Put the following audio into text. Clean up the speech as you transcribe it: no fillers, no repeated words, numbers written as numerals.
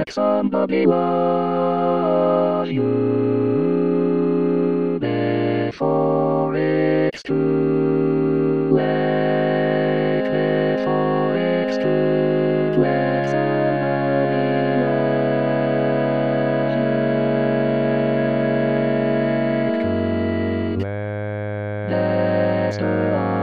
like somebody loves you before it's too late, before it's too late. Somebody loves you too late. That's the